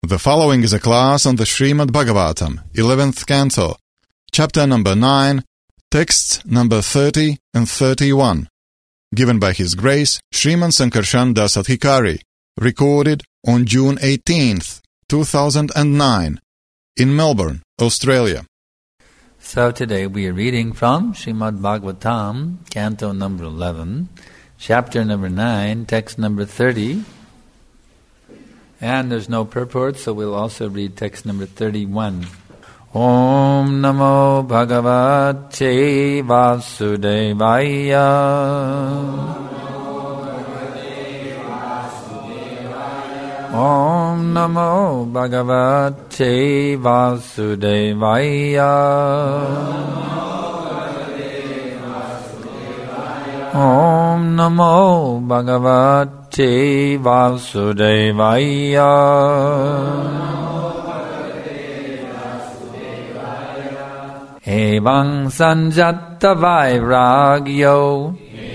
The following is a class on the Srimad Bhagavatam, 11th Canto, Chapter number 9, Texts number 30 and 31, given by His Grace Sriman Sankarshan Das Adhikari, recorded on June 18th, 2009, in Melbourne, Australia. So today we are reading from Srimad Bhagavatam, Canto number 11, Chapter number 9, Text number 30, and there's no purport, so we'll also read text number 31. Om Namo Bhagavate Vasudevaya. Om Namo Bhagavate Vasudevaya. Om Namo Bhagavate Vasudevaya. Evaṃ sanjatta vairagyo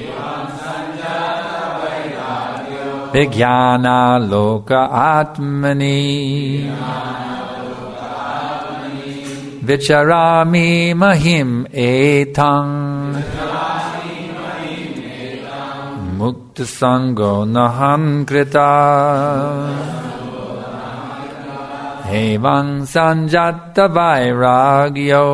Vijnana loka atmani Vicharami mahim etang Mukta sango nahan krita Evaṃ sanjatta vairagyo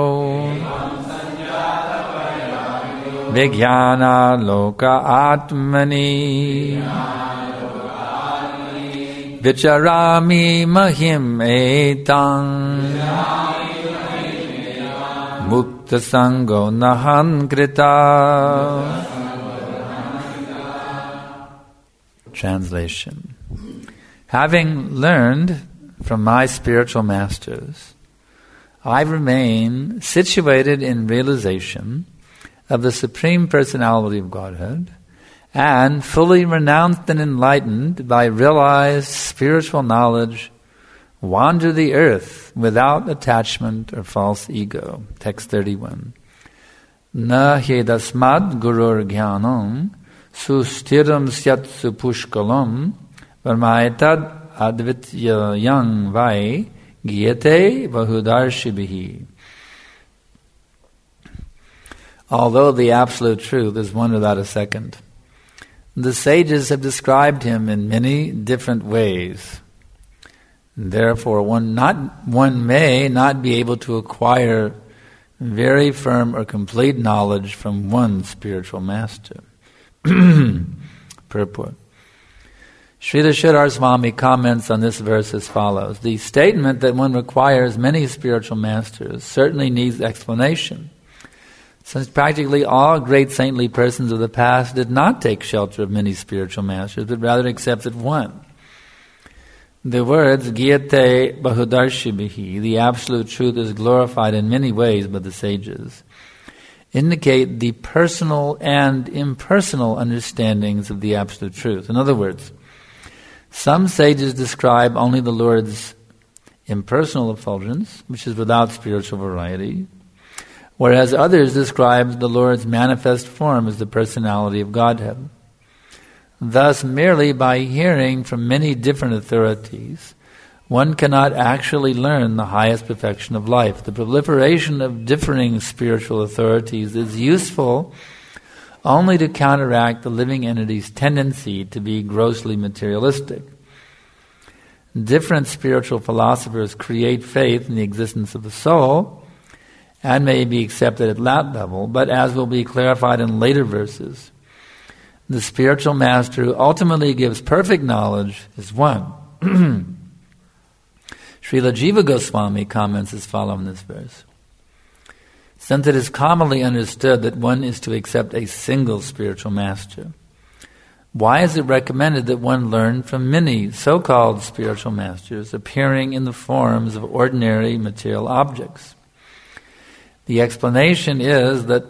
Vijnana loka atmani Vicharami mahim etang Mukta sango nahan krita. Translation. Having learned from my spiritual masters, I remain situated in realization of the Supreme Personality of Godhead and fully renounced and enlightened by realized spiritual knowledge, wander the earth without attachment or false ego. Text 31. Na hyedasmad gurur jnanam sustiram syat supushkalam varmaitad advityayang vai gyate vahudarshibihi. Although the absolute truth is one without a second, the sages have described him in many different ways. Therefore, one may not be able to acquire very firm or complete knowledge from one spiritual master. Purport. Srila Sridhar Swami comments on this verse as follows. The statement that one requires many spiritual masters certainly needs explanation, since practically all great saintly persons of the past did not take shelter of many spiritual masters, but rather accepted one. The words, Gyate Bahudarshibihi, the absolute truth is glorified in many ways by the sages, indicate the personal and impersonal understandings of the absolute truth. In other words, some sages describe only the Lord's impersonal effulgence, which is without spiritual variety, whereas others describe the Lord's manifest form as the personality of Godhead. Thus, merely by hearing from many different authorities, one cannot actually learn the highest perfection of life. The proliferation of differing spiritual authorities is useful only to counteract the living entity's tendency to be grossly materialistic. Different spiritual philosophers create faith in the existence of the soul and may be accepted at that level, but as will be clarified in later verses, the spiritual master who ultimately gives perfect knowledge is one. Srila Jiva Goswami comments as follows on this verse. Since it is commonly understood that one is to accept a single spiritual master, why is it recommended that one learn from many so-called spiritual masters appearing in the forms of ordinary material objects? The explanation is that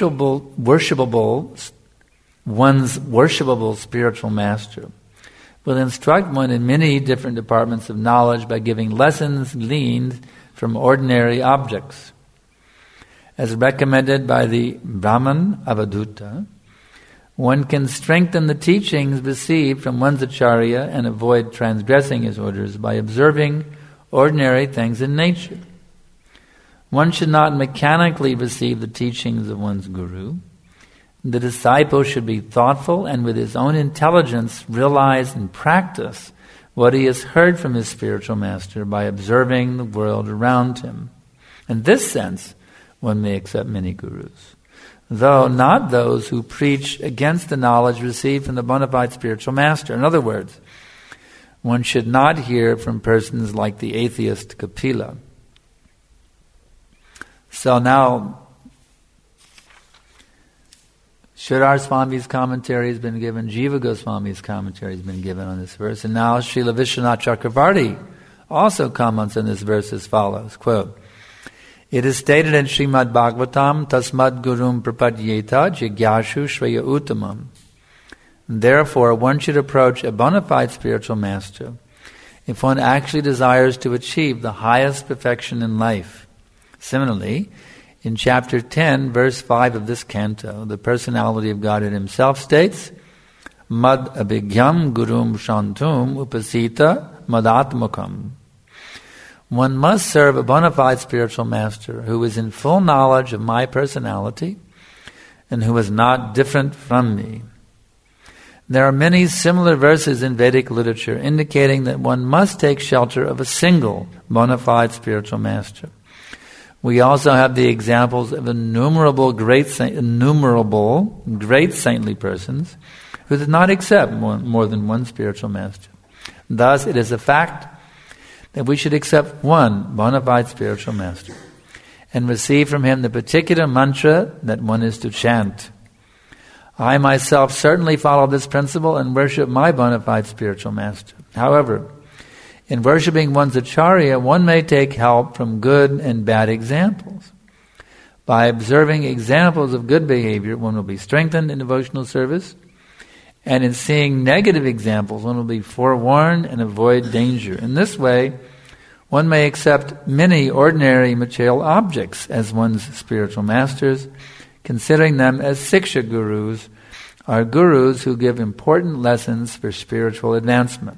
one's worshipable spiritual master will instruct one in many different departments of knowledge by giving lessons gleaned from ordinary objects. As recommended by the Brahman Avadhuta, One can strengthen the teachings received from one's acharya and avoid transgressing his orders by observing ordinary things in nature. One should not mechanically receive the teachings of one's guru. The disciple should be thoughtful and with his own intelligence realize and practice what he has heard from his spiritual master by observing the world around him. In this sense, one may accept many gurus, though not those who preach against the knowledge received from the bona fide spiritual master. In other words, one should not hear from persons like the atheist Kapila. So now, Sridhar Swami's commentary has been given, Jiva Goswami's commentary has been given on this verse, and now Srila Vishwanath Chakravarti also comments on this verse as follows, quote, "It is stated in Srimad Bhagavatam, Tasmad Gurum Prapadyeta Jigyashu Shreya Uttamam." Therefore, one should approach a bona fide spiritual master if one actually desires to achieve the highest perfection in life. Similarly, in chapter 10, verse 5 of this canto, the personality of Godhead himself states, Mad abhigyam gurum shantum upasita madatmukam. One must serve a bona fide spiritual master who is in full knowledge of my personality and who is not different from me. There are many similar verses in Vedic literature indicating that one must take shelter of a single bona fide spiritual master. We also have the examples of innumerable great saintly persons who did not accept more than one spiritual master. Thus, it is a fact that we should accept one bona fide spiritual master and receive from him the particular mantra that one is to chant. I myself certainly follow this principle and worship my bona fide spiritual master. However, in worshipping one's acharya, one may take help from good and bad examples. By observing examples of good behavior, one will be strengthened in devotional service, and in seeing negative examples, one will be forewarned and avoid danger. In this way, one may accept many ordinary material objects as one's spiritual masters, considering them as siksha gurus, or gurus who give important lessons for spiritual advancement.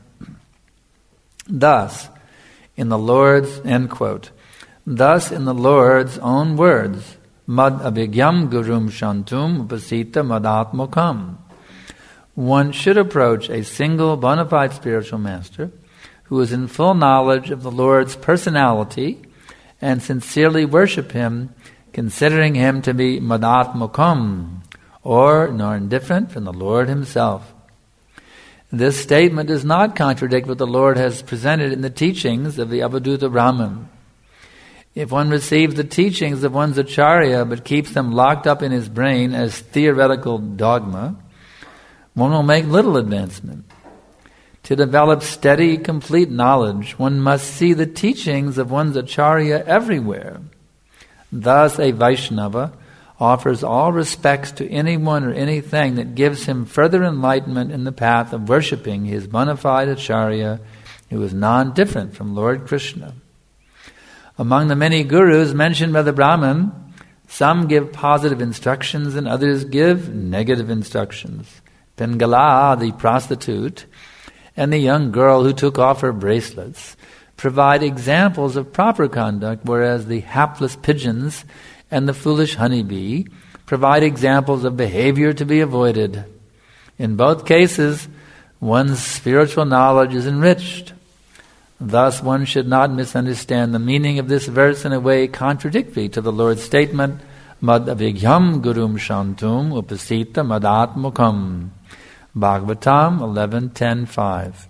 Thus, in the Lord's, end quote, thus in the Lord's own words, Mad abhigyam gurum shantum upasita madatmukam. One should approach a single bona fide spiritual master who is in full knowledge of the Lord's personality and sincerely worship him, considering him to be madatmukam, or nor indifferent from the Lord himself. This statement does not contradict what the Lord has presented in the teachings of the Avadhuta Brahman. If one receives the teachings of one's acharya but keeps them locked up in his brain as theoretical dogma, one will make little advancement. To develop steady, complete knowledge, one must see the teachings of one's acharya everywhere. Thus, a Vaishnava offers all respects to anyone or anything that gives him further enlightenment in the path of worshipping his bona fide acharya, who is non-different from Lord Krishna. Among the many gurus mentioned by the Brahman, some give positive instructions and others give negative instructions. Pingala, the prostitute, and the young girl who took off her bracelets provide examples of proper conduct, whereas the hapless pigeons and the foolish honeybee provide examples of behavior to be avoided. In both cases, one's spiritual knowledge is enriched. Thus, one should not misunderstand the meaning of this verse in a way contradictory to the Lord's statement, Mad abhigyam gurum shantum upasita madatmukam. Bhagavatam 11.10.5.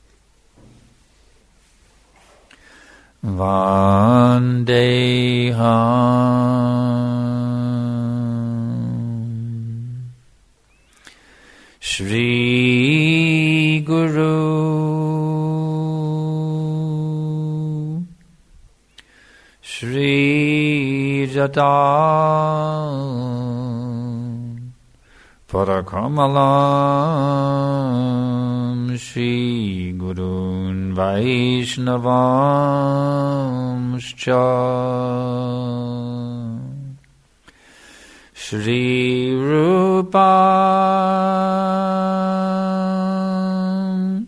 Vandeham Shri Guru Shri Jata Parakamalam Shri Gurun Vaishnavamscha Shri Rupam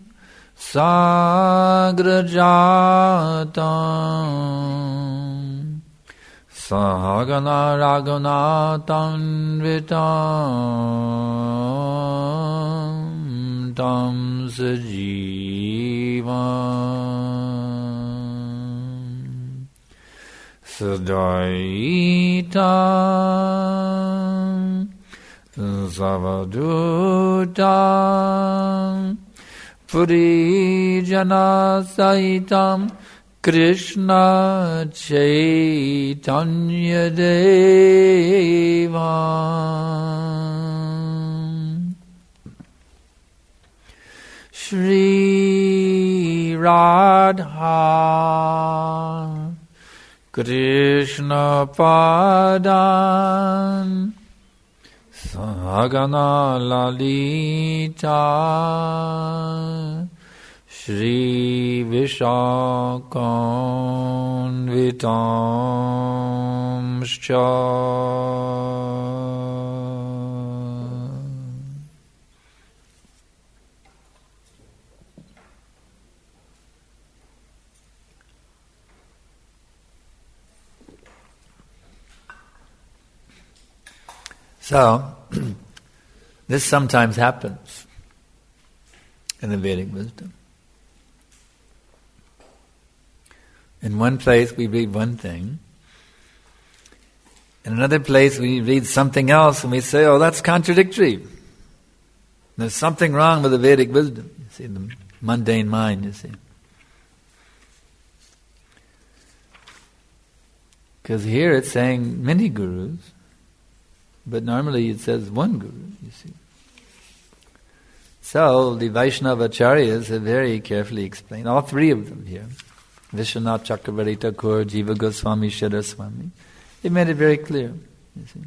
Sagrajatam Sahagana Raghunatam Vitam Tam Sajivam Sadaitam Savadutam Purijana Saitam Krishna Chaitanya Devam Shri Radha Krishna Padan Sahagana Lalita Shri Vishakanvitamscha So, this sometimes happens in the Vedic wisdom. In one place we read one thing, in another place we read something else and we say, oh, that's contradictory. There's something wrong with the Vedic wisdom. You see, the mundane mind, you see. Because here it's saying many gurus, but normally it says one guru, you see. So the Vaishnava Acharyas have very carefully explained, all three of them here, Vishwanath Chakravarti Thakur, Jiva Goswami, Shridhar Swami, they made it very clear, you see.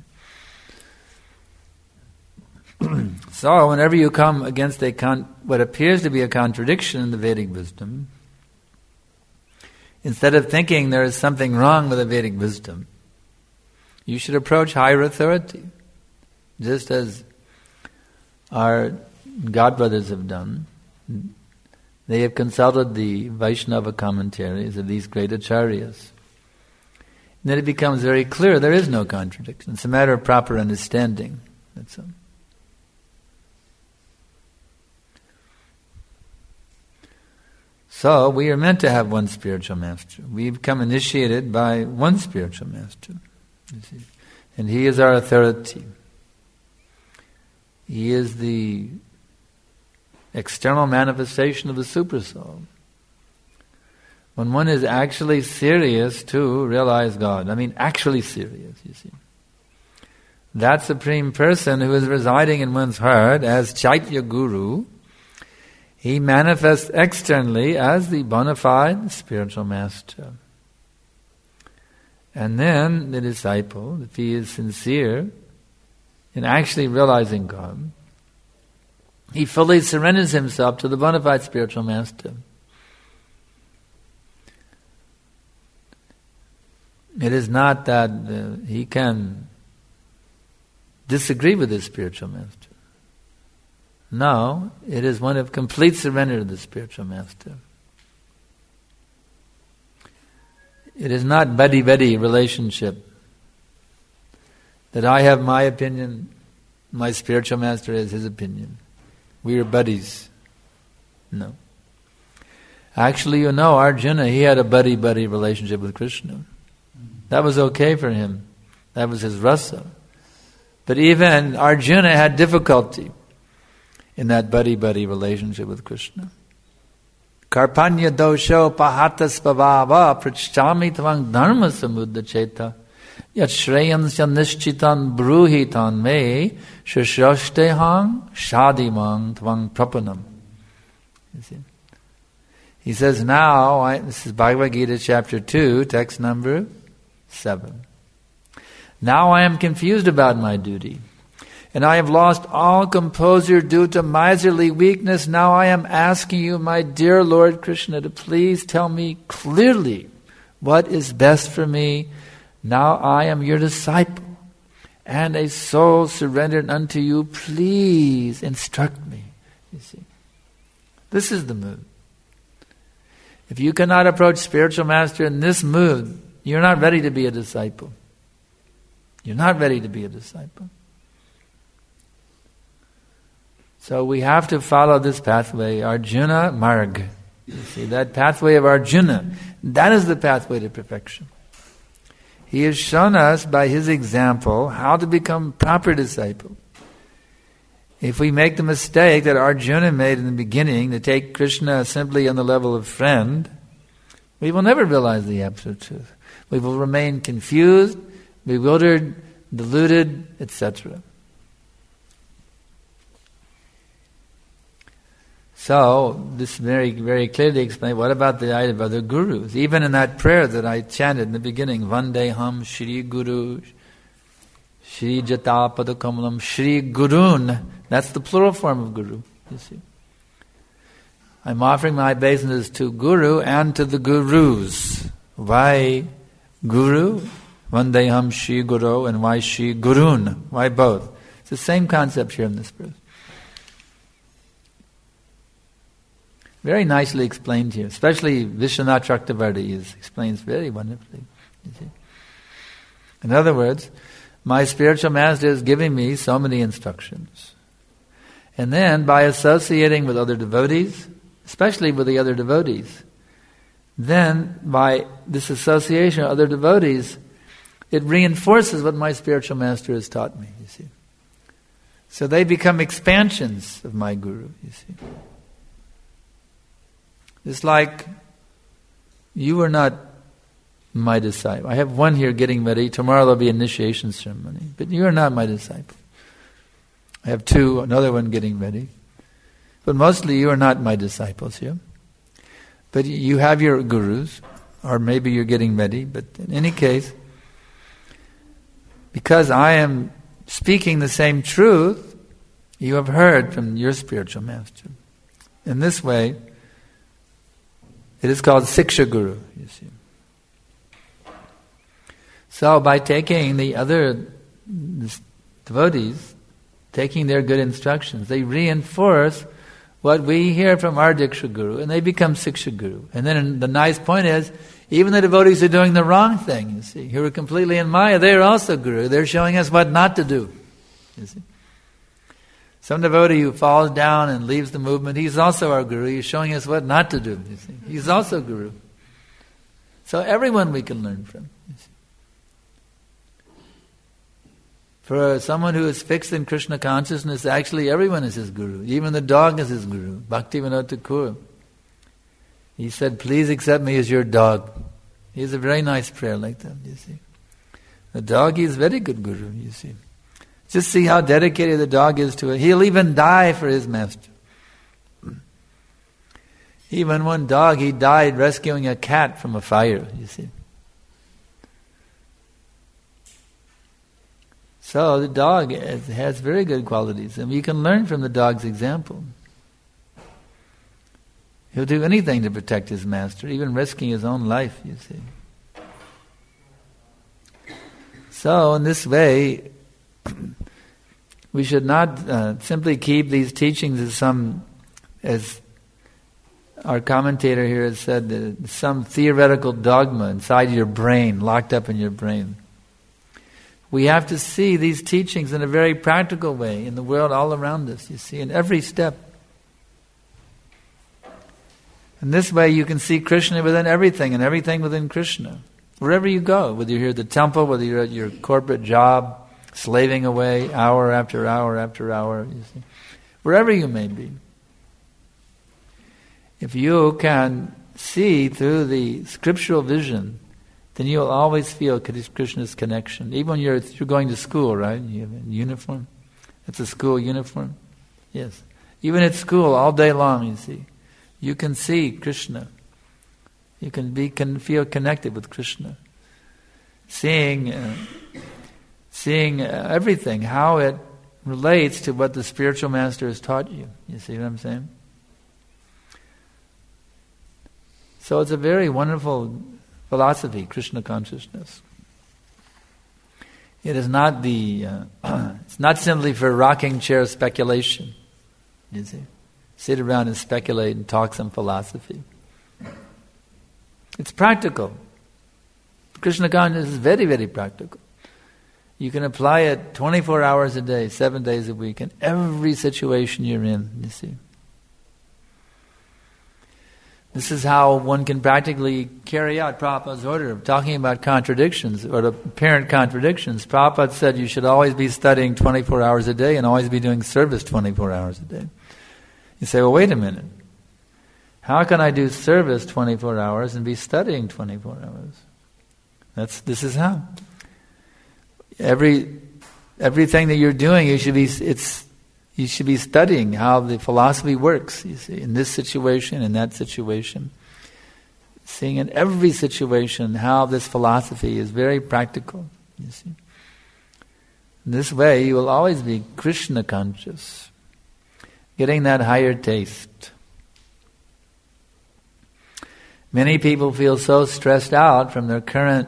So whenever you come against what appears to be a contradiction in the Vedic wisdom, instead of thinking there is something wrong with the Vedic wisdom, you should approach higher authority, just as our godbrothers have done. They have consulted the Vaishnava commentaries of these great acharyas. And then it becomes very clear there is no contradiction. It's a matter of proper understanding. That's all. So we are meant to have one spiritual master. We become initiated by one spiritual master. You see. And he is our authority. He is the external manifestation of the Supersoul. When one is actually serious to realize God, actually serious, you see. That Supreme Person who is residing in one's heart as Chaitya Guru, he manifests externally as the bona fide spiritual master. And then the disciple, if he is sincere in actually realizing God, he fully surrenders himself to the bona fide spiritual master. It is not that he can disagree with his spiritual master. No, it is one of complete surrender to the spiritual master. It is not buddy-buddy relationship. That I have my opinion, my spiritual master has his opinion. We are buddies. No. Actually, Arjuna, he had a buddy-buddy relationship with Krishna. That was okay for him. That was his rasa. But even Arjuna had difficulty in that buddy-buddy relationship with Krishna. Karpanya dosho pahatas pavava prachami tvang dharma samudacheta yat shreyans nishchitan bruhitan me shashrashtehang shadimang tvang prapanam. You see? He says now, this is Bhagavad Gita chapter 2, text number 7. Now I am confused about my duty, and I have lost all composure due to miserly weakness. Now I am asking you, my dear Lord Krishna, to please tell me clearly what is best for me. Now I am your disciple, and a soul surrendered unto you, please instruct me. You see, this is the mood. If you cannot approach spiritual master in this mood, you're not ready to be a disciple. You're not ready to be a disciple. So we have to follow this pathway, Arjuna Marg. You see, that pathway of Arjuna, that is the pathway to perfection. He has shown us by his example how to become proper disciple. If we make the mistake that Arjuna made in the beginning, to take Krishna simply on the level of friend, we will never realize the absolute truth. We will remain confused, bewildered, deluded, etc. So, this very, very clearly explains, what about the idea of other gurus? Even in that prayer that I chanted in the beginning, Vandeham Shri Guru, Shri Jatapada Kamalam, Shri Gurun, that's the plural form of guru, you see. I'm offering my obeisances to Guru and to the gurus. Why Guru? Vandeham Shri Guru, and why Shri Gurun? Why both? It's the same concept here in this verse. Very nicely explained here, especially Vishwanath Chakravarti explains very wonderfully. You see. In other words, my spiritual master is giving me so many instructions. And then by associating with other devotees, especially with the other devotees, then by this association with other devotees, it reinforces what my spiritual master has taught me, you see. So they become expansions of my guru, you see. It's like you are not my disciple. I have one here getting ready. Tomorrow there'll be initiation ceremony. But you are not my disciple. I have two, another one getting ready. But mostly you are not my disciples here. But you have your gurus, or maybe you're getting ready. But in any case, because I am speaking the same truth, you have heard from your spiritual master. In this way, it is called Siksha Guru, you see. So by taking the other devotees, taking their good instructions, they reinforce what we hear from our Diksha Guru, and they become Siksha Guru. And then the nice point is, even the devotees who are doing the wrong thing, you see, who are completely in Maya, they're also Guru. They're showing us what not to do, you see. Some devotee who falls down and leaves the movement, he's also our guru. He's showing us what not to do. You see. He's also guru. So everyone we can learn from. You see. For someone who is fixed in Krishna consciousness, actually everyone is his guru. Even the dog is his guru. Bhaktivinoda Thakur. He said, please accept me as your dog. He has a very nice prayer like that, you see. The dog is very good guru, you see. Just see how dedicated the dog is to it. He'll even die for his master. Even one dog, he died rescuing a cat from a fire, you see. So the dog has very good qualities, and you can learn from the dog's example. He'll do anything to protect his master, even risking his own life, you see. So in this way, we should not simply keep these teachings as our commentator here has said, some theoretical dogma inside your brain, locked up in your brain. We have to see these teachings in a very practical way in the world all around us, you see, in every step. In this way you can see Krishna within everything and everything within Krishna. Wherever you go, whether you're here at the temple, whether you're at your corporate job, slaving away hour after hour after hour, you see. Wherever you may be. If you can see through the scriptural vision, then you'll always feel Krishna's connection. Even when you're going to school, right? You have a uniform. It's a school uniform. Yes. Even at school, all day long, you see. You can see Krishna. You can feel connected with Krishna. Seeing everything, how it relates to what the spiritual master has taught you. You see what I'm saying? So it's a very wonderful philosophy, Krishna consciousness. It is not it's not simply for rocking chair speculation. You see, sit around and speculate and talk some philosophy. It's practical. Krishna consciousness is very, very practical. You can apply it 24 hours a day, 7 days a week, in every situation you're in, you see. This is how one can practically carry out Prabhupada's order of talking about contradictions, or apparent contradictions. Prabhupada said you should always be studying 24 hours a day and always be doing service 24 hours a day. You say, well, wait a minute. How can I do service 24 hours and be studying 24 hours? This is how. Everything that you're doing, you should be studying how the philosophy works, you see, in this situation, in that situation. Seeing in every situation how this philosophy is very practical, you see. In this way, you will always be Krishna conscious, getting that higher taste. Many people feel so stressed out from their current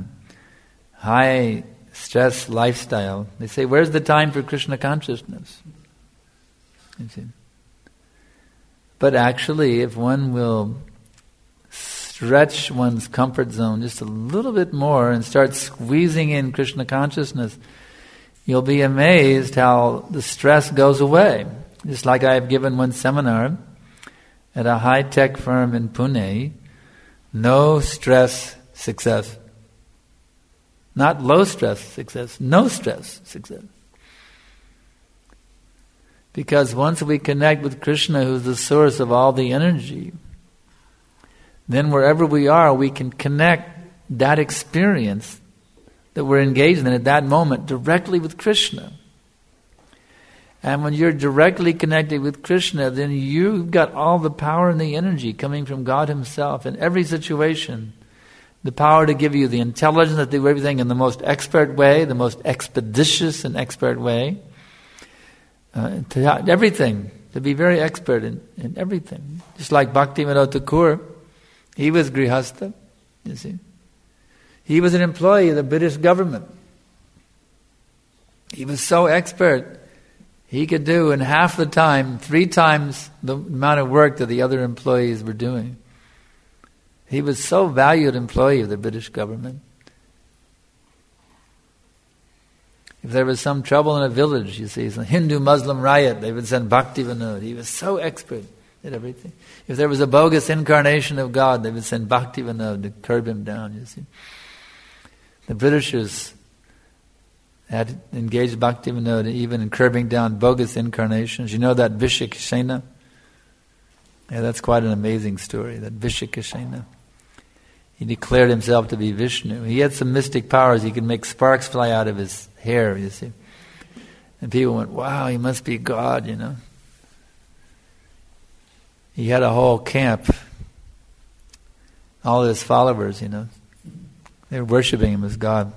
high stress lifestyle. They say, where's the time for Krishna consciousness? You see. But actually, if one will stretch one's comfort zone just a little bit more and start squeezing in Krishna consciousness, you'll be amazed how the stress goes away. Just like I have given one seminar at a high-tech firm in Pune, no stress success. Not low stress success, no stress success. Because once we connect with Krishna, who's the source of all the energy, then wherever we are, we can connect that experience that we're engaged in at that moment directly with Krishna. And when you're directly connected with Krishna, then you've got all the power and the energy coming from God Himself in every situation. The power to give you the intelligence to do everything in the most expert way, the most expeditious and expert way. Everything, to be very expert in everything. Just like Bhaktivinoda Thakur, he was Grihastha, you see. He was an employee of the British government. He was so expert, he could do in half the time, 3 times the amount of work that the other employees were doing. He was so valued employee of the British government. If there was some trouble in a village, you see, some Hindu-Muslim riot, they would send Bhaktivinoda. He was so expert at everything. If there was a bogus incarnation of God, they would send Bhaktivinoda to curb him down, you see. The Britishers had engaged Bhaktivinoda even in curbing down bogus incarnations. You know that Vishikshena? Yeah, that's quite an amazing story, that Vishikshena. He declared himself to be Vishnu. He had some mystic powers. He could make sparks fly out of his hair, you see. And people went, wow, he must be God, you know. He had a whole camp. All his followers, you know. They were worshipping him as God.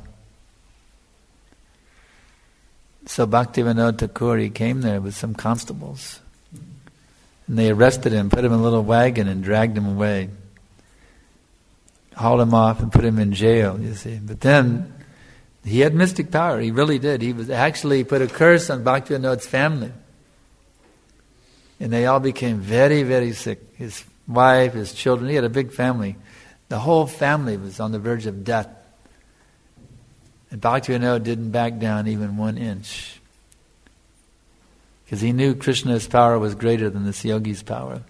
So Bhaktivinoda Thakur, he came there with some constables. And they arrested him, put him in a little wagon and dragged him away. Hauled him off and put him in jail, you see. But then, he had mystic power, he really did. He put a curse on Bhaktivinoda's family. And they all became very, very sick. His wife, his children, he had a big family. The whole family was on the verge of death. And Bhaktivinoda didn't back down even 1 inch. Because he knew Krishna's power was greater than this yogi's power.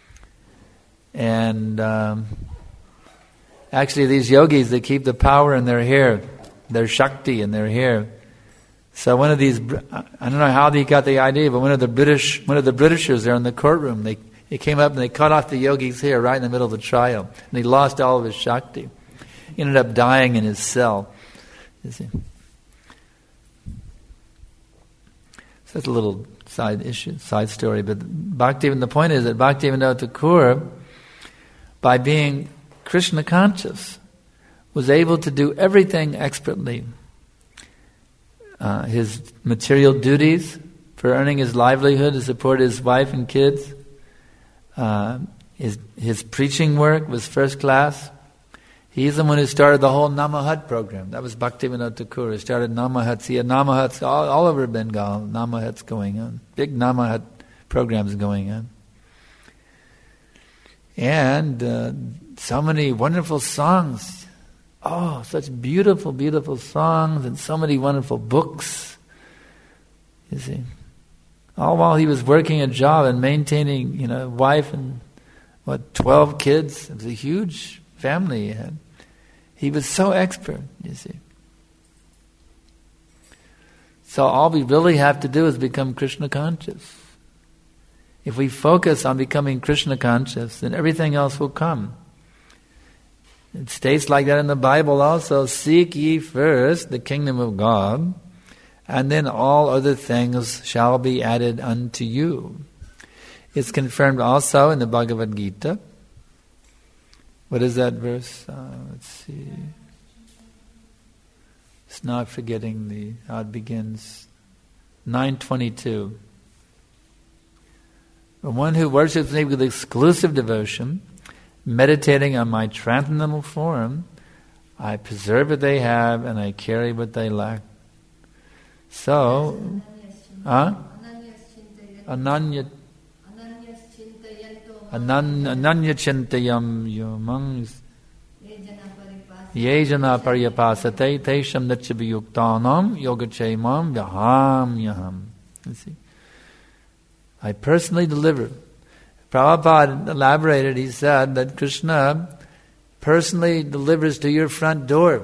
And actually these yogis, they keep the power in their hair, their Shakti in their hair. So one of these, I don't know how they got the idea, but one of the Britishers there in the courtroom, they came up and they cut off the yogi's hair right in the middle of the trial. And he lost all of his Shakti. He ended up dying in his cell. You see. So that's a little side story. But the point is that Bhaktivinoda Thakur, by being Krishna conscious, was able to do everything expertly. His material duties for earning his livelihood to support his wife and kids. His preaching work was first class. He's the one who started the whole Namahat program. That was Bhaktivinoda Thakur who started Namahats. He had Namahats all over Bengal. Namahats going on. Big Namahat programs going on. And so many wonderful songs. Oh, such beautiful, beautiful songs and so many wonderful books. You see. All while he was working a job and maintaining, wife and 12 kids. It was a huge family he had. He was so expert, you see. So all we really have to do is become Krishna conscious. If we focus on becoming Krishna conscious, then everything else will come. It states like that in the Bible also, seek ye first the kingdom of God, and then all other things shall be added unto you. It's confirmed also in the Bhagavad Gita. What is that verse? Let's see. It's not forgetting how it begins. 9:22. The one who worships me with exclusive devotion, meditating on my transcendental form, I preserve what they have and I carry what they lack. So, Ananya chintayam yomang yejana paryapasate tesham nachabiyuktanam yogachemam vyaham yaham. You see? I personally deliver. Prabhupada elaborated, he said that Krishna personally delivers to your front door.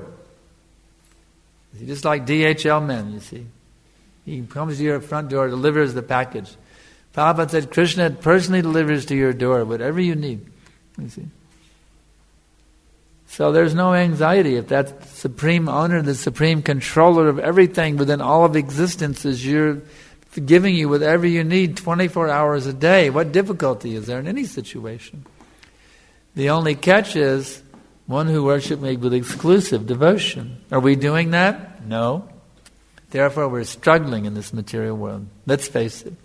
Just like DHL men, you see. He comes to your front door, delivers the package. Prabhupada said Krishna personally delivers to your door whatever you need. You see. So there's no anxiety if that supreme owner, the supreme controller of everything within all of existence is giving you whatever you need 24 hours a day. What difficulty is there in any situation? The only catch is one who worships me with exclusive devotion. Are we doing that? No. Therefore we're struggling in this material world. Let's face it.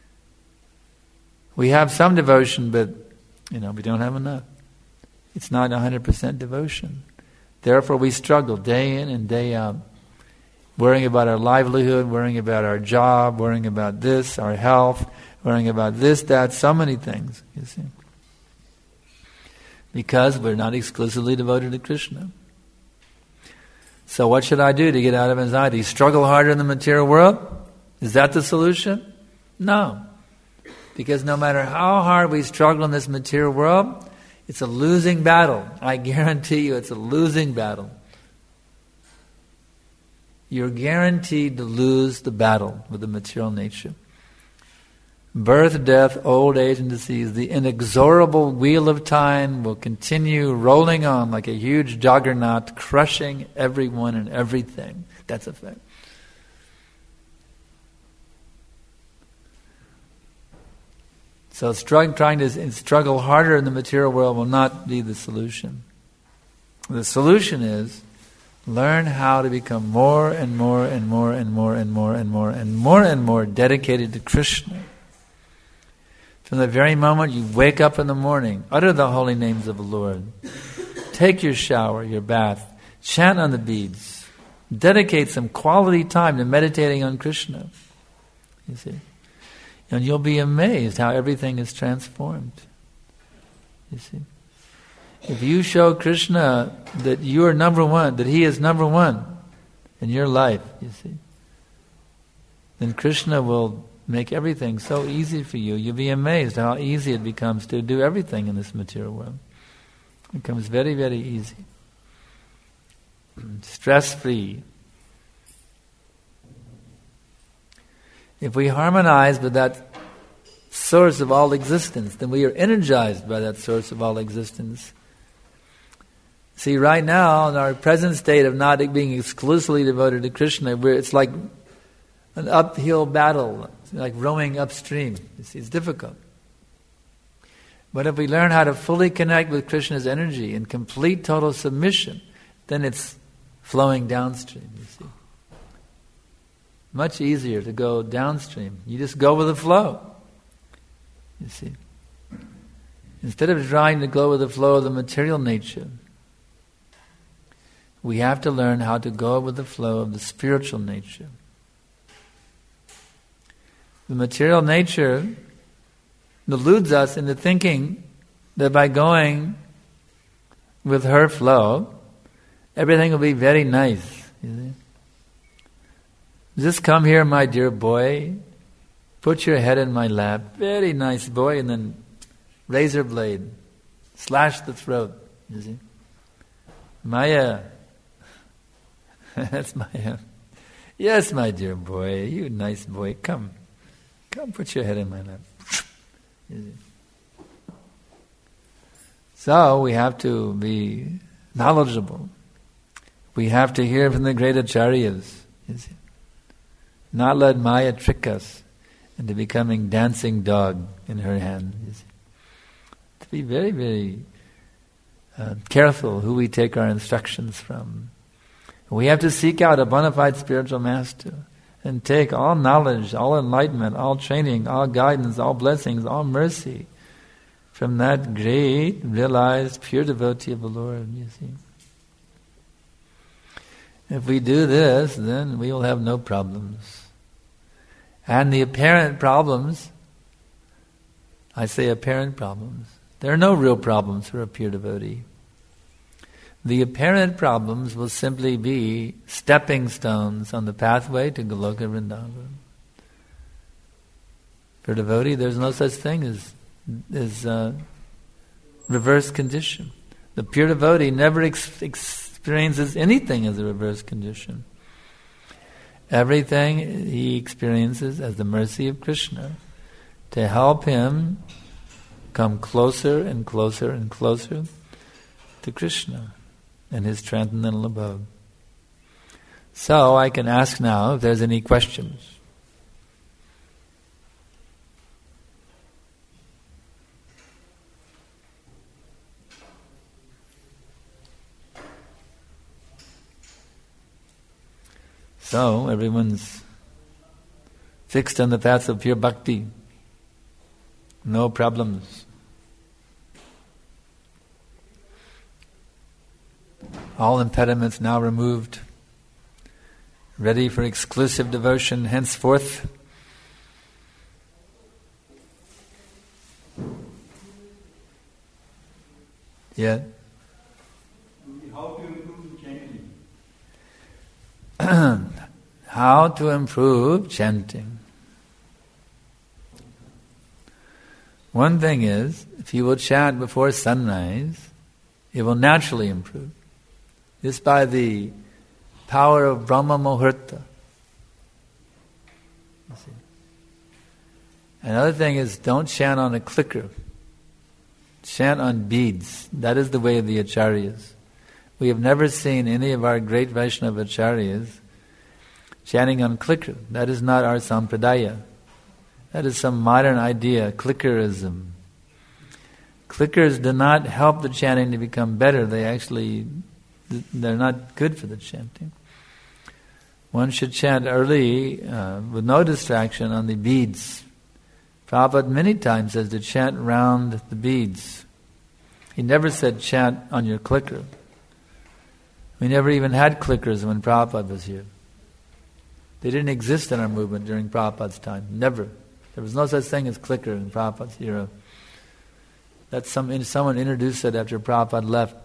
We have some devotion, but we don't have enough. It's not 100% devotion. Therefore we struggle day in and day out. Worrying about our livelihood, worrying about our job, worrying about this, our health, worrying about this, that, so many things, you see. Because we're not exclusively devoted to Krishna. So what should I do to get out of anxiety? Struggle harder in the material world? Is that the solution? No. Because no matter how hard we struggle in this material world, it's a losing battle. I guarantee you it's a losing battle. You're guaranteed to lose the battle with the material nature. Birth, death, old age, and disease, the inexorable wheel of time will continue rolling on like a huge juggernaut, crushing everyone and everything. That's a fact. So trying to struggle harder in the material world will not be the solution. The solution is learn how to become more and more and more and more and more and more and more and more dedicated to Krishna. From the very moment you wake up in the morning, utter the holy names of the Lord. Take your shower, your bath, chant on the beads. Dedicate some quality time to meditating on Krishna. You see? And you'll be amazed how everything is transformed. You see? If you show Krishna that you are number one, that He is number one in your life, you see, then Krishna will make everything so easy for you. You'll be amazed how easy it becomes to do everything in this material world. It becomes very, very easy. Stress-free. If we harmonize with that source of all existence, then we are energized by that source of all existence. See, right now, in our present state of not being exclusively devoted to Krishna, it's like an uphill battle, like rowing upstream. You see, it's difficult. But if we learn how to fully connect with Krishna's energy in complete, total submission, then it's flowing downstream, you see. Much easier to go downstream. You just go with the flow, you see. Instead of trying to go with the flow of the material nature, We have to learn how to go with the flow of the spiritual nature. The material nature deludes us into thinking that by going with her flow, everything will be very nice. You see? Just come here, my dear boy. Put your head in my lap. Very nice boy. And then razor blade. Slash the throat. You see? Maya. That's Maya. Yes, my dear boy. You nice boy. Come. Come put your head in my lap. You see? So we have to be knowledgeable. We have to hear from the great acharyas. You see? Not let Maya trick us into becoming dancing dog in her hand. You see? To be very, very careful who we take our instructions from. We have to seek out a bona fide spiritual master and take all knowledge, all enlightenment, all training, all guidance, all blessings, all mercy from that great, realized, pure devotee of the Lord, you see. If we do this, then we will have no problems. And the apparent problems, I say apparent problems, there are no real problems for a pure devotee. The apparent problems will simply be stepping stones on the pathway to Goloka Vrindavan. For a devotee, there's no such thing as reverse condition. The pure devotee never experiences anything as a reverse condition. Everything he experiences as the mercy of Krishna to help him come closer and closer and closer to Krishna and his transcendental abode. So I can ask now if there's any questions. So everyone's fixed on the path of pure bhakti. No problems. All impediments now removed. Ready for exclusive devotion henceforth. Yeah. How to improve chanting? How to improve chanting. One thing is, if you will chant before sunrise, it will naturally improve. Just by the power of Brahma Muhurta. Another thing is, don't chant on a clicker. Chant on beads. That is the way of the acharyas. We have never seen any of our great Vaishnava acharyas chanting on clicker. That is not our sampradaya. That is some modern idea, clickerism. Clickers do not help the chanting to become better. They're not good for the chanting. One should chant early with no distraction on the beads. Prabhupada many times says to chant round the beads. He never said chant on your clicker. We never even had clickers when Prabhupada was here. They didn't exist in our movement during Prabhupada's time. Never. There was no such thing as clicker in Prabhupada's era. Someone introduced it after Prabhupada left.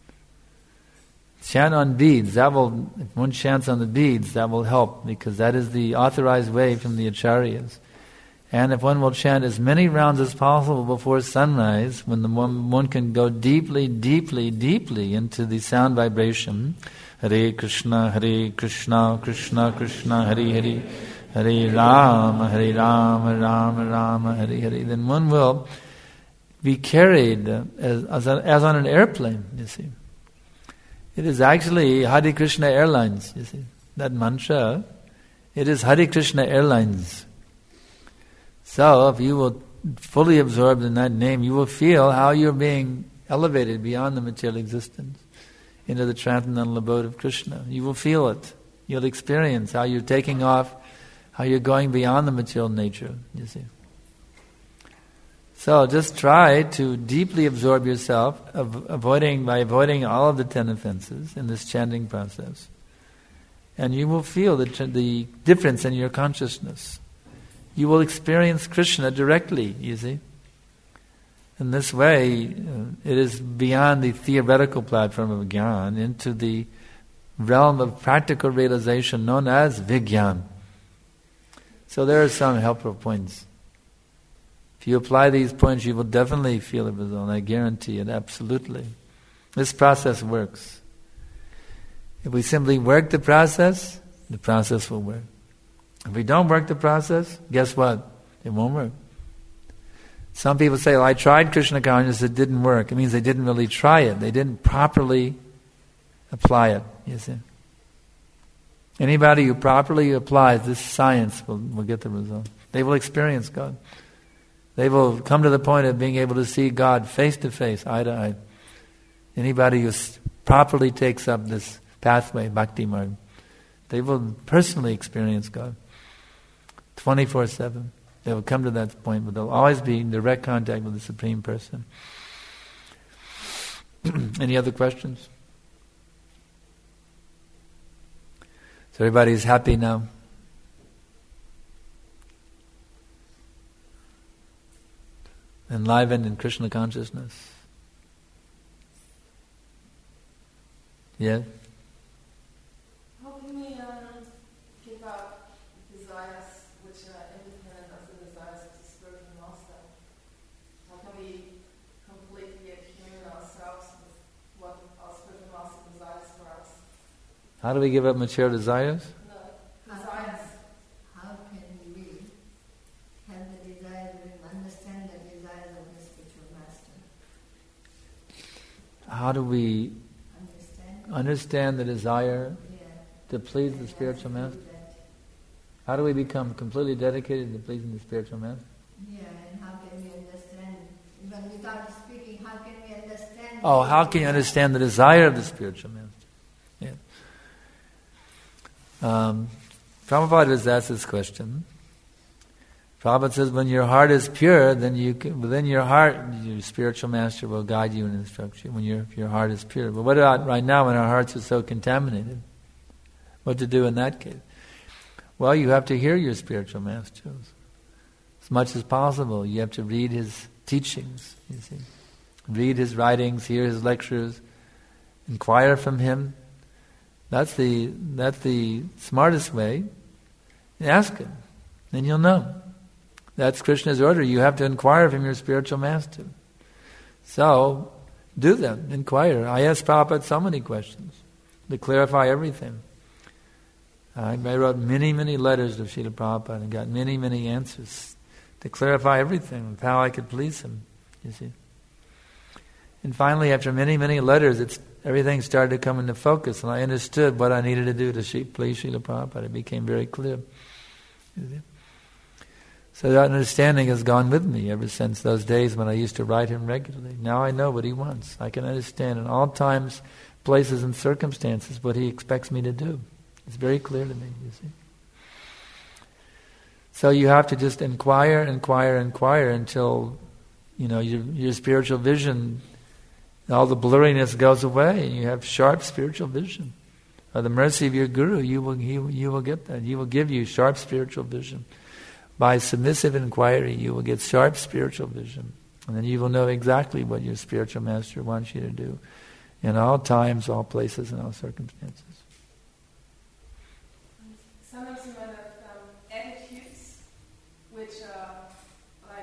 Chant on beads. If one chants on the beads, that will help, because that is the authorized way from the acharyas. And if one will chant as many rounds as possible before sunrise, when one can go deeply, deeply, deeply into the sound vibration, Hare Krishna, Krishna Krishna, Hare Hare, Hare Rama, Rama Rama, Hare Hare, then one will be carried as on an airplane, you see. It is actually Hare Krishna Airlines, you see. That mantra, it is Hare Krishna Airlines. So if you will fully absorb in that name, you will feel how you're being elevated beyond the material existence into the transcendental abode of Krishna. You will feel it. You'll experience how you're taking off, how you're going beyond the material nature, you see. So just try to deeply absorb yourself, by avoiding all of the 10 offenses in this chanting process. And you will feel the difference in your consciousness. You will experience Krishna directly, you see. In this way, it is beyond the theoretical platform of Gyan into the realm of practical realization known as Vigyan. So there are some helpful points. If you apply these points, you will definitely feel the result. I guarantee it, absolutely. This process works. If we simply work the process will work. If we don't work the process, guess what? It won't work. Some people say, well, I tried Krishna consciousness, it didn't work. It means they didn't really try it. They didn't properly apply it, you see. Anybody who properly applies this science will get the result. They will experience God. They will come to the point of being able to see God face to face, eye to eye. Anybody who properly takes up this pathway, Bhakti Marg, they will personally experience God 24/7. They will come to that point, but they'll always be in direct contact with the Supreme Person. Any other questions? So everybody's happy now? Enlivened in Krishna consciousness? Yeah? How can we give up desires which are independent of the desires of the spiritual master? How can we completely attune ourselves with what our spiritual master desires for us? How do we give up material desires? No, desires. How can we have the desire, understand the desires of the spiritual master? How do we understand the desire to please the spiritual master? How do we become completely dedicated to pleasing the spiritual master? Yeah, and how can we understand, even without speaking, how can we understand? Oh, how can you understand the desire of the spiritual master? Yeah. Prabhupada has asked this question. Prabhupada says, when your heart is pure, then within your heart, your spiritual master will guide you and instruct you when your heart is pure. But what about right now when our hearts are so contaminated? What to do in that case? Well, you have to hear your spiritual master as much as possible. You have to read his teachings, you see. Read his writings, hear his lectures, inquire from him. That's the smartest way. Ask him, then you'll know. That's Krishna's order. You have to inquire from your spiritual master. So, do them. Inquire. I asked Prabhupada so many questions to clarify everything. I wrote many, many letters to Srila Prabhupada and got many, many answers to clarify everything of how I could please him, you see. And finally, after many, many letters, everything started to come into focus, and I understood what I needed to do to please Srila Prabhupada. It became very clear. You see? So that understanding has gone with me ever since those days when I used to write him regularly. Now I know what he wants. I can understand in all times, places, and circumstances what he expects me to do. It's very clear to me, you see. So you have to just inquire until, your spiritual vision, all the blurriness goes away, and you have sharp spiritual vision. By the mercy of your Guru, you will get that. He will give you sharp spiritual vision. By submissive inquiry, you will get sharp spiritual vision. And then you will know exactly what your spiritual master wants you to do in all times, all places, and all circumstances. Sometimes you might have attitudes which are like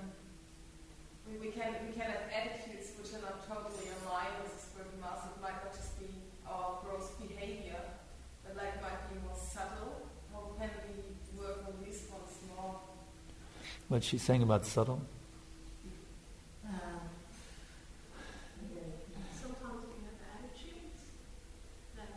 we can have attitudes which are not totally in line with the spiritual master. It might not just be our gross behavior, but might be more subtle. How can we work on these ones more? What's she saying about subtle? Sometimes we have attitudes that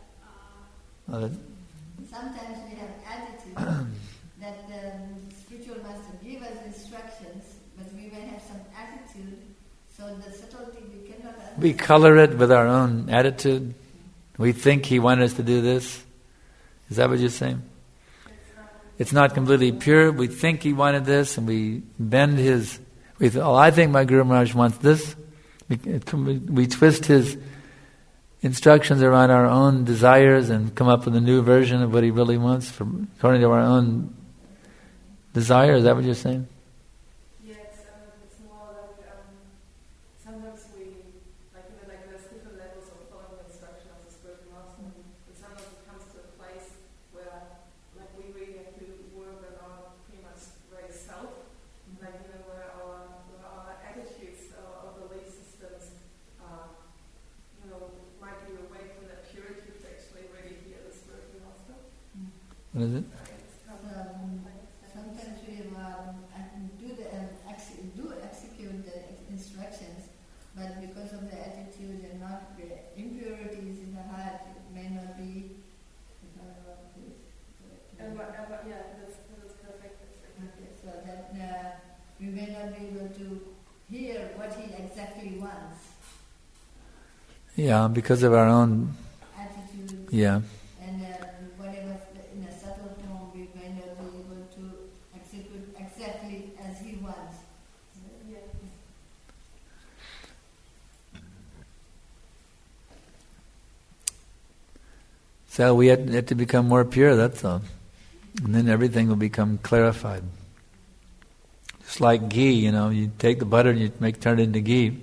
Sometimes we have attitudes that the spiritual master gives us instructions, but we may have some attitude, so the subtlety we cannot understand. We color it with our own attitude. We think he wanted us to do this. Is that what you're saying? It's not completely pure. We think he wanted this, and we I think my Guru Maharaj wants this. We twist his instructions around our own desires and come up with a new version of what he really wants according to our own desire. Is that what you're saying? Yeah, it's more like sometimes we, there's different levels of following the instruction of the spiritual master. And sometimes it comes to a place where, we really have to work on our pretty much very self, where our attitudes, our belief systems, might be away from that purity to actually really hear the spiritual master. What is it? Sometimes we do execute the instructions, but because of the attitude and not the impurities in the heart, it may not be. That's perfect. Okay, so that we may not be able to hear what he exactly wants. Yeah, because of our own Attitude. Yeah. And whatever in a subtle form, we may not be able to execute exactly as he wants. Yeah. So we have to become more pure, that's all. And then everything will become clarified. Just like ghee, you take the butter and you turn it into ghee.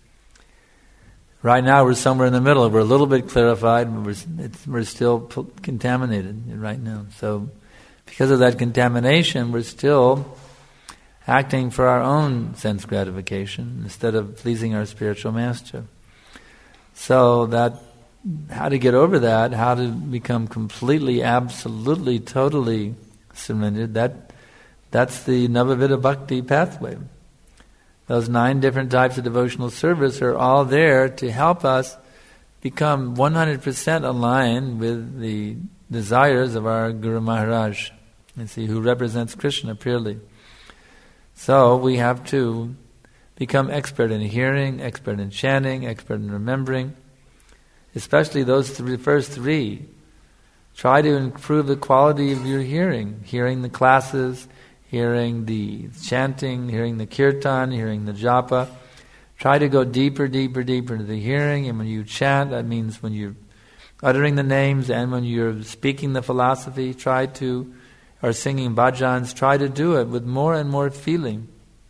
Right now we're somewhere in the middle. We're a little bit clarified, but we're still contaminated right now. So because of that contamination, we're still acting for our own sense gratification instead of pleasing our spiritual master. So how to get over that, how to become completely, absolutely, totally surrendered, that's the Navavida Bhakti pathway. Those 9 different types of devotional service are all there to help us become 100% aligned with the desires of our Guru Maharaj, who represents Krishna purely. So we have to become expert in hearing, expert in chanting, expert in remembering, especially those first 3. Try to improve the quality of your hearing the classes, hearing the chanting, hearing the kirtan, hearing the japa. Try to go deeper, deeper, deeper into the hearing. And when you chant, that means when you're uttering the names and when you're speaking the philosophy, or singing bhajans, try to do it with more and more feeling.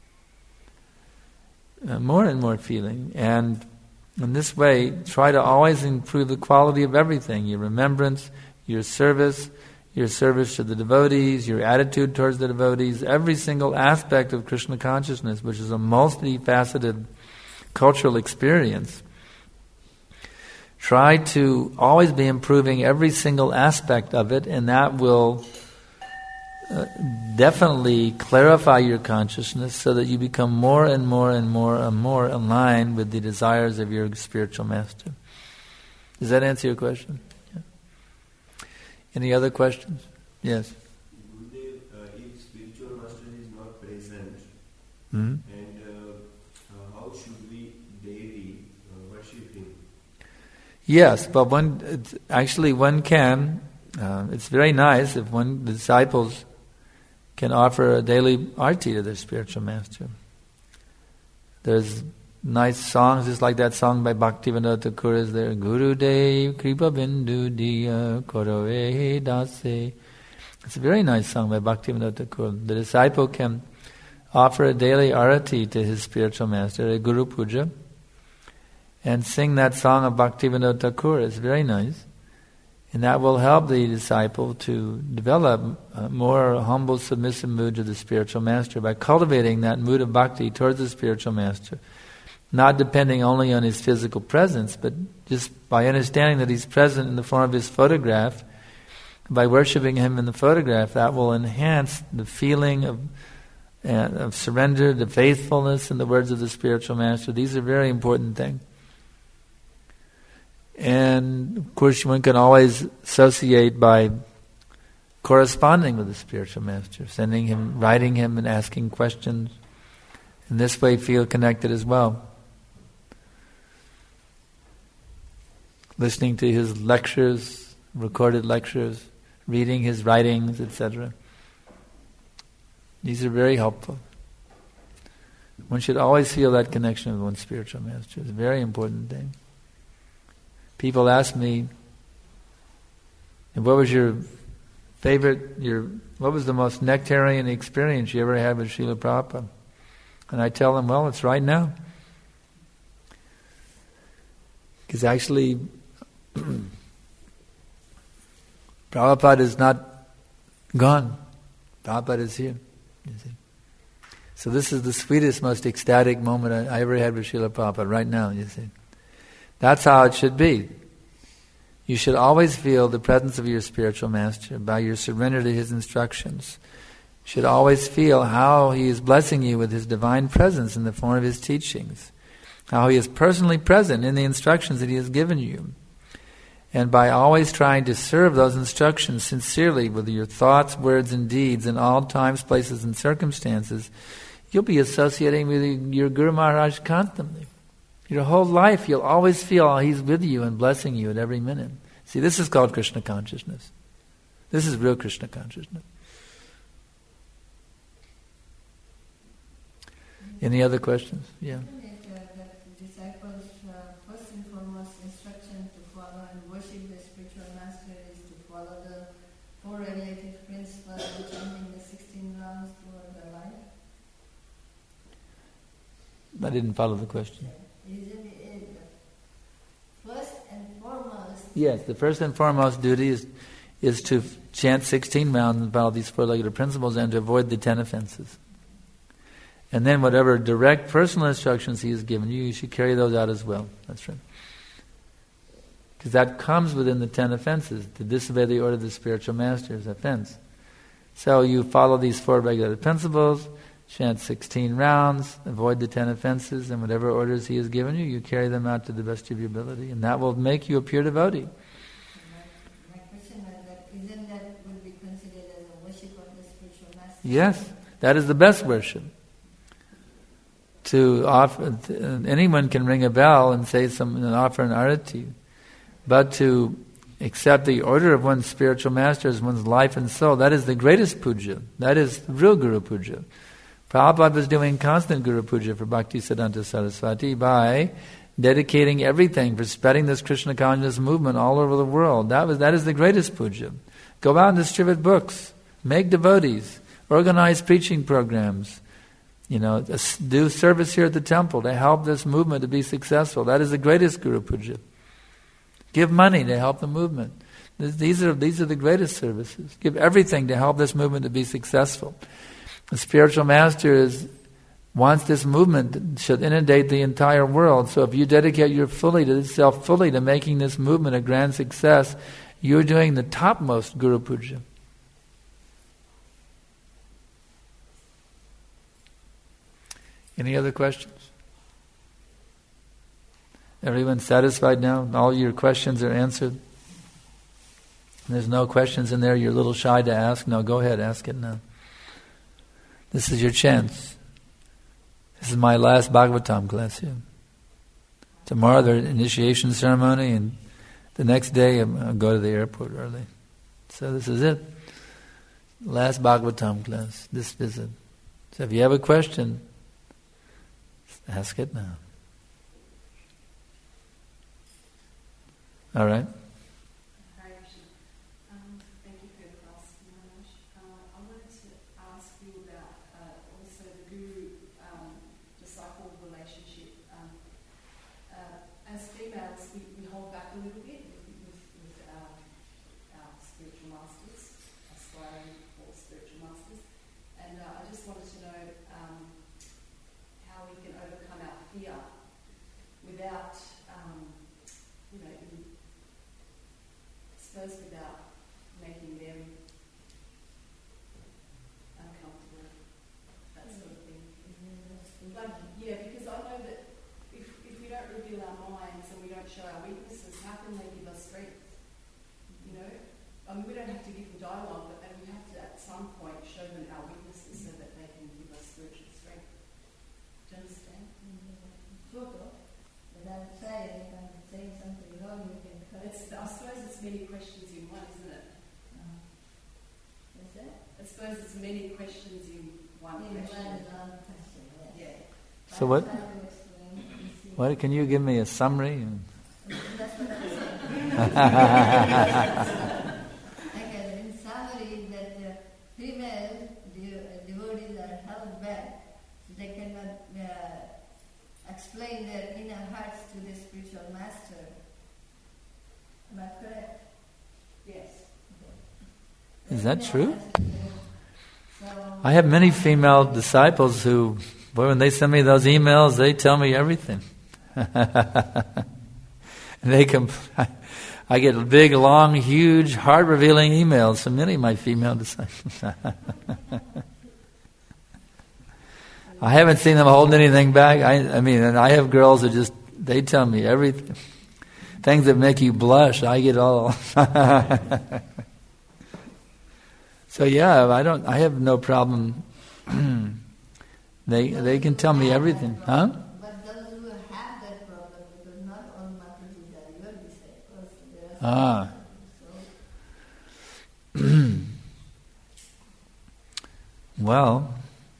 More and more feeling. And in this way, try to always improve the quality of everything. Your remembrance, your service to the devotees, your attitude towards the devotees, every single aspect of Krishna consciousness, which is a multifaceted cultural experience. Try to always be improving every single aspect of it, and that will definitely clarify your consciousness so that you become more and more and more and more aligned with the desires of your spiritual master. Does that answer your question? Yeah. Any other questions? Yes. Gurudev, if spiritual master is not present, Mm-hmm. and how should we daily worship him? Yes, but one can. It's very nice if the disciples can offer a daily arti to their spiritual master. There's nice songs, just like that song by Bhaktivinoda Thakur is there. Guru Dev Kripa Bindu Diya Korove Dase. It's a very nice song by Bhaktivinoda Thakur. The disciple can offer a daily arati to his spiritual master, a Guru Puja, and sing that song of Bhaktivinoda Thakur. It's very nice. And that will help the disciple to develop a more humble, submissive mood to the spiritual master by cultivating that mood of bhakti towards the spiritual master. Not depending only on his physical presence, but just by understanding that he's present in the form of his photograph. By worshipping him in the photograph, that will enhance the feeling of surrender, the faithfulness in the words of the spiritual master. These are very important things. And of course one can always associate by corresponding with the spiritual master, sending him, writing him and asking questions. In this way feel connected as well. Listening to his lectures, recorded lectures, reading his writings, etc. These are very helpful. One should always feel that connection with one's spiritual master. It's a very important thing. People ask me, what was your favorite, what was the most nectarian experience you ever had with Srila Prabhupada? And I tell them, well, it's right now. Because actually, Prabhupada is not gone. Prabhupada is here. You see. So this is the sweetest, most ecstatic moment I ever had with Srila Prabhupada, right now, you see. That's how it should be. You should always feel the presence of your spiritual master by your surrender to his instructions. You should always feel how he is blessing you with his divine presence in the form of his teachings. How he is personally present in the instructions that he has given you. And by always trying to serve those instructions sincerely with your thoughts, words, and deeds in all times, places, and circumstances, you'll be associating with your Guru Maharaj constantly. Your whole life, you'll always feel he's with you and blessing you at every minute. See, this is called Krishna consciousness. This is real Krishna consciousness. Any other questions? Yeah. The disciples' first and foremost instruction to follow and worship the spiritual master is to follow the four relative principles chanting the 16 rounds throughout their life. I didn't follow the question. First and foremost. Yes, the first and foremost duty is to chant 16 rounds and follow these four-legged principles and to avoid the 10 offenses. And then whatever direct personal instructions he has given you, you should carry those out as well. That's right. Because that comes within the 10 offenses. To disobey the order of the spiritual master is offense. So you follow these four regulated principles, chant 16 rounds, avoid the 10 offenses, and whatever orders he has given you, you carry them out to the best of your ability. And that will make you a pure devotee. My question was that, isn't that would be considered as a worship of the spiritual master? Yes, that is the best worship. To offer, anyone can ring a bell and say and offer an arati, but to accept the order of one's spiritual master as one's life and soul, that is the greatest puja. That is real Guru Puja. Prabhupada was doing constant Guru Puja for Bhaktisiddhanta Saraswati by dedicating everything for spreading this Krishna consciousness movement all over the world. That is the greatest puja. Go out and distribute books, make devotees, organize preaching programs, do service here at the temple to help this movement to be successful. That is the greatest Guru Puja. Give money to help the movement. These are the greatest services. Give everything to help this movement to be successful. The spiritual master wants this movement should inundate the entire world. So if you dedicate yourself fully to making this movement a grand success, you're doing the topmost Guru Puja. Any other questions? Everyone satisfied now? All your questions are answered? There's no questions in there you're a little shy to ask? No, go ahead, ask it now. This is your chance. This is my last Bhagavatam class here. Tomorrow there's initiation ceremony, and the next day I'll go to the airport early. So this is it. Last Bhagavatam class, this visit. So if you have a question, ask it now. All right. Hare Krishna. Thank you for your class, Maharaj. I wanted to ask you about also the guru-disciple relationship. As females, we hold back a little bit with our spiritual masters, aspiring for spiritual masters. And I just wanted to know how we can overcome our fear without, without making them uncomfortable, that sort of thing. Because I know that if we don't reveal our minds and we don't show our weaknesses, how can they give us strength? We don't have to give them dialogue, but we have to at some point show them our weaknesses so that they can give us spiritual strength. Do you understand? Sort of. Without saying, if I'm saying something wrong, you can correct. I suppose it's many questions in one, isn't it? What's that? I suppose it's many questions in one question. One question, Yeah. So what? What? Can you give me a summary? That's what I'm saying. Okay, in summary, that the female devotees are held back, so they cannot explain their inner hearts to the spiritual master. Am I correct? Yes. Is that true? I have many female disciples who, boy, when they send me those emails, they tell me everything. I get big, long, huge, heart-revealing emails from many of my female disciples. I haven't seen them holding anything back. I mean, and I have girls that they tell me everything. Things that make you blush, I get all. So yeah, I have no problem. They can tell me everything, huh? But those who have that problem, because not all Mataji are your disciples, there are some. Well,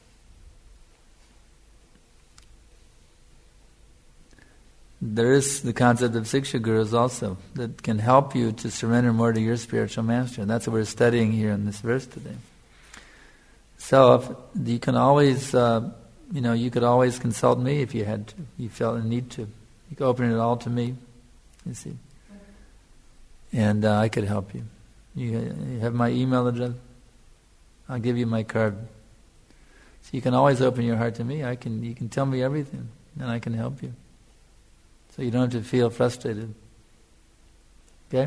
there is the concept of Siksha Gurus also that can help you to surrender more to your spiritual master. And that's what we're studying here in this verse today. So if you can always, you could always consult me if you had to. You felt a need to. You could open it all to me, you see. And I could help you. You have my email address? I'll give you my card. So you can always open your heart to me. You can tell me everything, and I can help you. So you don't have to feel frustrated. Okay?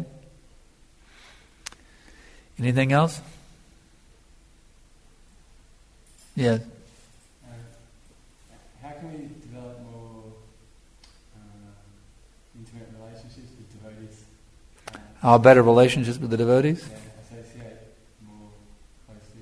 Anything else? Yes. How can we develop more intimate relationships with devotees? Better relationships with the devotees? Yeah, associate more closely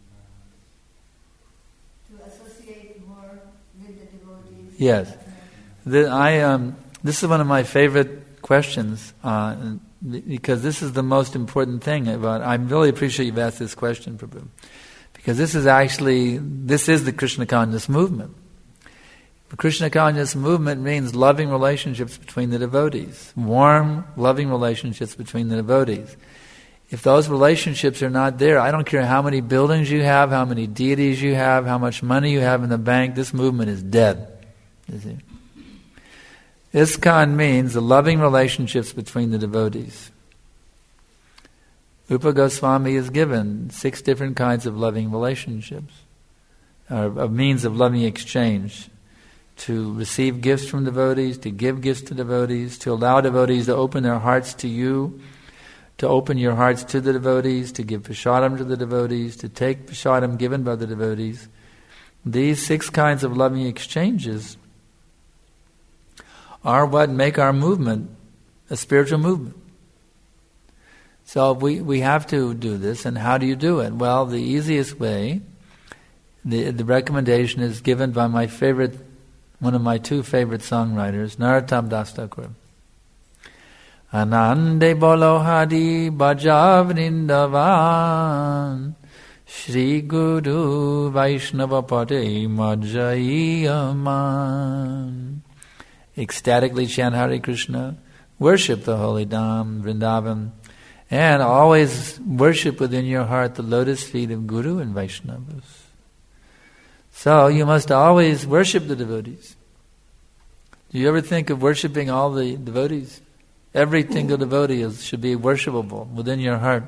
and... To associate more with the devotees. Yes. This is one of my favorite questions, because this is the most important thing about. I really appreciate you've asked this question, Prabhu, because this is the Krishna conscious movement. The Krishna conscious movement means loving relationships between the devotees, warm, loving relationships between the devotees. If those relationships are not there, I don't care how many buildings you have, how many deities you have, how much money you have in the bank, this movement is dead. You see? ISKCON means the loving relationships between the devotees. Rupa Goswami is given 6 different kinds of loving relationships, or means of loving exchange. To receive gifts from devotees, to give gifts to devotees, to allow devotees to open their hearts to you, to open your hearts to the devotees, to give prasadam to the devotees, to take prasadam given by the devotees. These 6 kinds of loving exchanges are what make our movement a spiritual movement. So we have to do this, and how do you do it? Well, the easiest way, the recommendation is given by one of my 2 favorite songwriters, Narottam Das Thakur. Anande bolo hari bhajav vrindavan Shri Guru Vaishnava Pate Majjayaman. Ecstatically chant Hare Krishna, worship the holy Dham, Vrindavan, and always worship within your heart the lotus feet of Guru and Vaishnavas. So you must always worship the devotees. Do you ever think of worshiping all the devotees? Every single devotee should be worshipable within your heart.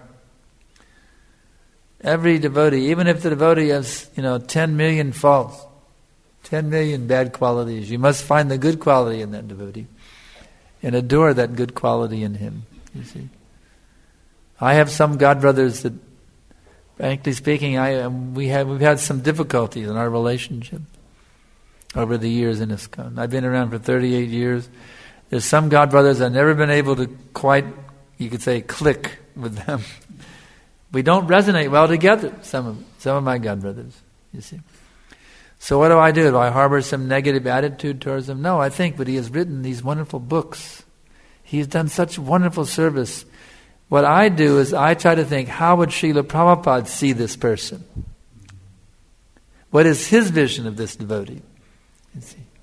Every devotee, even if the devotee has 10 million faults, 10 million bad qualities, you must find the good quality in that devotee and adore that good quality in him. You see, I have some God brothers that, frankly speaking, we've had some difficulties in our relationship over the years in ISKCON. I've been around for 38 years. There's some God brothers I've never been able to quite, you could say, click with them. We don't resonate well together. Some of my God brothers, you see. So what do I do? Do I harbor some negative attitude towards him? No, I think, but he has written these wonderful books. He's done such wonderful service. What I do is I try to think, how would Srila Prabhupada see this person? What is his vision of this devotee? You see.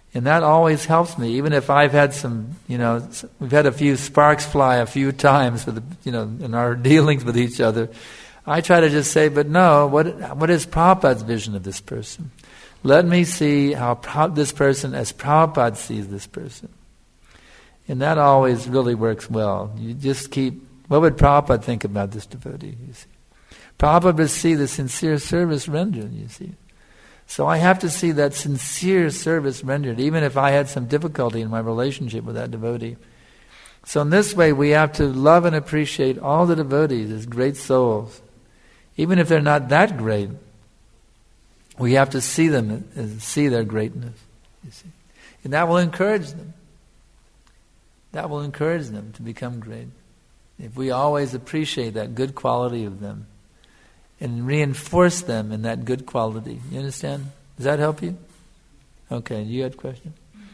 And that always helps me, even if I've had some, we've had a few sparks fly a few times with, in our dealings with each other. I try to just say, but no, what is Prabhupada's vision of this person? Let me see how this person, as Prabhupada sees this person. And that always really works well. You just keep, what would Prabhupada think about this devotee, you see? Prabhupada would see the sincere service rendered, you see. So I have to see that sincere service rendered, even if I had some difficulty in my relationship with that devotee. So in this way, we have to love and appreciate all the devotees as great souls. Even if they're not that great, we have to see them and see their greatness, you see. And that will encourage them. That will encourage them to become great. If we always appreciate that good quality of them, and reinforce them in that good quality. You understand? Does that help you? Okay, you had a question?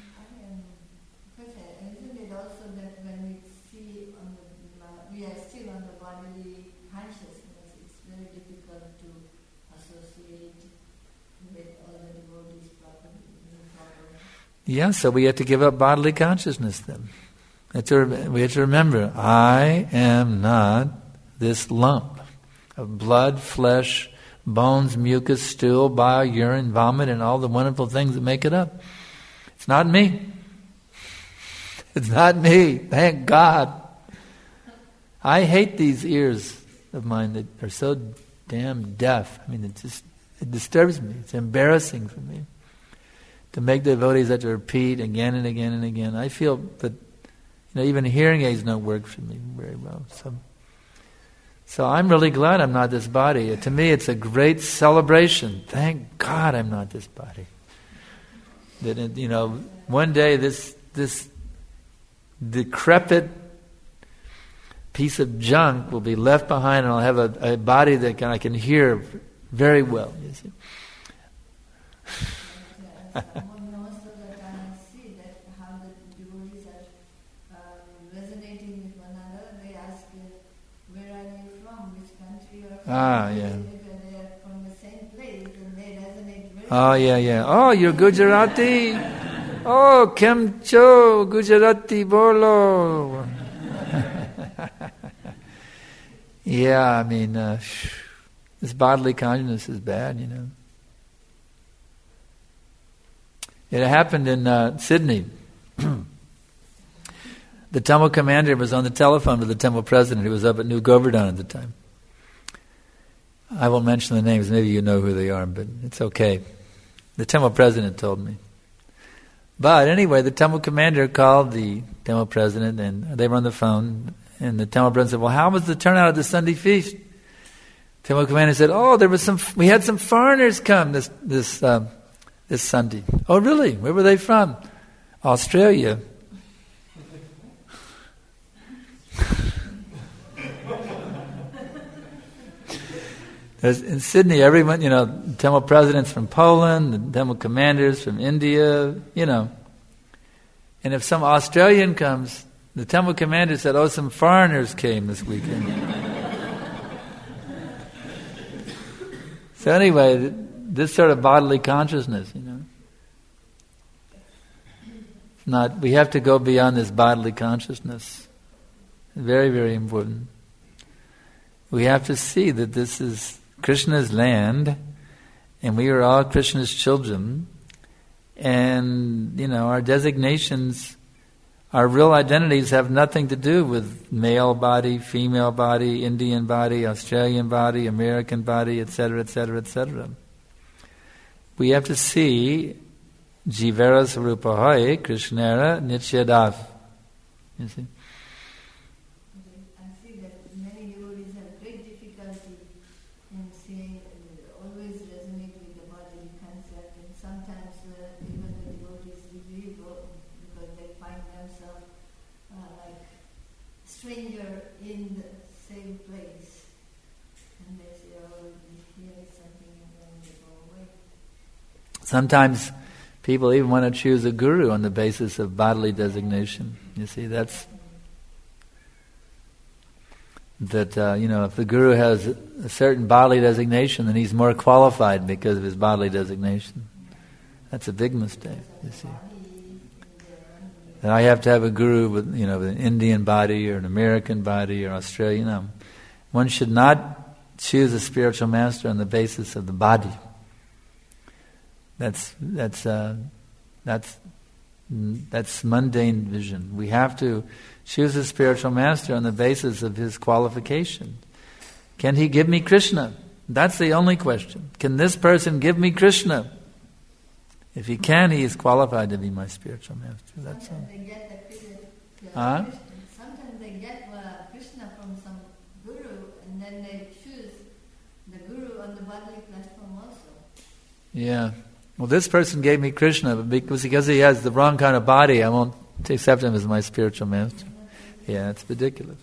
Isn't it also that when we see we are still on the bodily consciousness, it's very difficult to associate with other devotees properly? Yeah, so we have to give up bodily consciousness then. We have to remember, I am not this lump of blood, flesh, bones, mucus, stool, bile, urine, vomit, and all the wonderful things that make it up. It's not me. It's not me. Thank God. I hate these ears of mine that are so damn deaf. I mean, it disturbs me. It's embarrassing for me to make the devotees have to repeat again and again and again. I feel that even hearing aids don't work for me very well. So I'm really glad I'm not this body. To me, it's a great celebration. Thank God I'm not this body. That one day this decrepit piece of junk will be left behind, and I'll have a body that I can hear very well. You see. Most of the time I see that how the devotees are resonating with one another. They ask, where are you from? Which country you are from? They are from the same place and they resonate very well. Yeah. Oh, you're Gujarati. Oh, Kem Cho, Gujarati Bolo. Yeah, I mean, this bodily consciousness is bad, It happened in Sydney. The temple commander was on the telephone with the temple president. He was up at New Govardhan at the time. I won't mention the names. Maybe you know who they are, but it's okay. The temple president told me. But anyway, the temple commander called the temple president, and they were on the phone. And the temple president said, "Well, how was the turnout at the Sunday feast?" The temple commander said, "Oh, we had some foreigners come this Sunday." "Oh, really? Where were they from?" "Australia." In Sydney, everyone, temple presidents from Poland, the temple commanders from India, And if some Australian comes, the temple commander said, "Oh, some foreigners came this weekend." So anyway, this sort of bodily consciousness, we have to go beyond this bodily consciousness. Very, very important. We have to see that this is Krishna's land, and we are all Krishna's children, and our designations, our real identities have nothing to do with male body, female body, Indian body, Australian body, American body, etc., etc., etc. We have to see Jivara Sarupahai Krishnara Nityadav. You see? Stranger in the same place, and they say, "Oh, here is something," and then they go away. Sometimes people even want to choose a guru on the basis of bodily designation. You see, if the guru has a certain bodily designation, then he's more qualified because of his bodily designation. That's a big mistake, you see. that I have to have a guru with, with an Indian body or an American body or Australian. One should not choose a spiritual master on the basis of the body. That's mundane vision. We have to choose a spiritual master on the basis of his qualification. Can he give me Krishna? That's the only question. Can this person give me Krishna? If he can, he is qualified to be my spiritual master. That's all. Sometimes they get the Krishna. Sometimes they get Krishna from some guru, and then they choose the guru on the bodily platform also. Yeah. Well, this person gave me Krishna, but because he has the wrong kind of body, I won't accept him as my spiritual master. Yeah, it's ridiculous.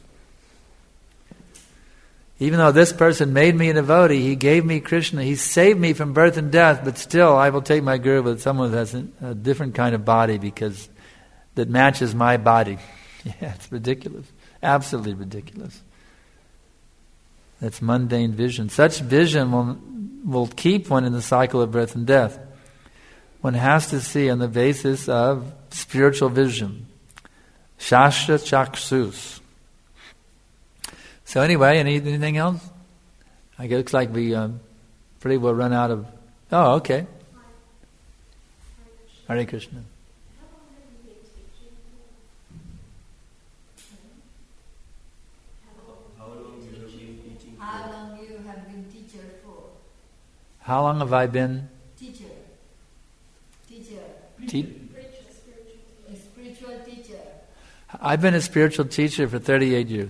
Even though this person made me a devotee, he gave me Krishna, he saved me from birth and death, but still I will take my guru with someone who has a different kind of body because that matches my body. Yeah, it's ridiculous. Absolutely ridiculous. That's mundane vision. Such vision will keep one in the cycle of birth and death. One has to see on the basis of spiritual vision. Shastra Chaksus. So anyway, anything else? I guess it looks like we pretty well run out of... Oh, okay. Hare Krishna. How long you have been teacher for? How long have I been? Teacher. A spiritual teacher. I've been a spiritual teacher for 38 years.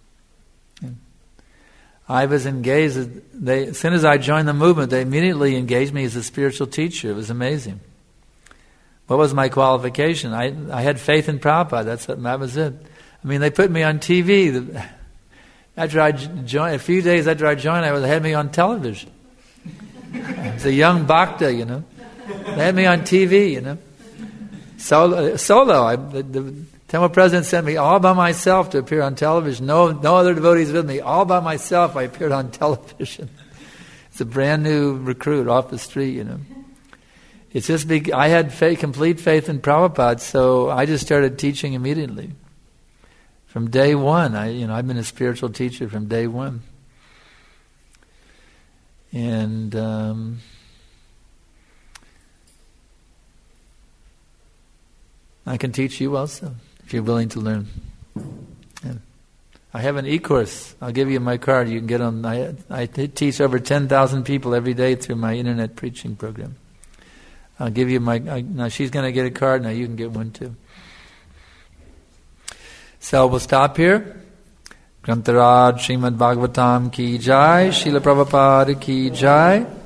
I was engaged, as soon as I joined the movement, they immediately engaged me as a spiritual teacher. It was amazing. What was my qualification? I had faith in Prabhupada, that was it. I mean, they put me on TV. After I joined, a few days after I joined, they had me on television. As a young bhakta, They had me on TV, Solo. The temple president sent me all by myself to appear on television. No other devotees with me. All by myself, I appeared on television. It's a brand new recruit off the street, It's just I had complete faith in Prabhupada, so I just started teaching immediately. From day one, I've been a spiritual teacher from day one. And I can teach you also, if you're willing to learn. Yeah. I have an e-course. I'll give you my card. You can get on. I teach over 10,000 people every day through my internet preaching program. I'll give you now she's going to get a card. Now you can get one too. So we'll stop here. Grantaraj Srimad Bhagavatam ki jai. Srila Prabhupada ki jai.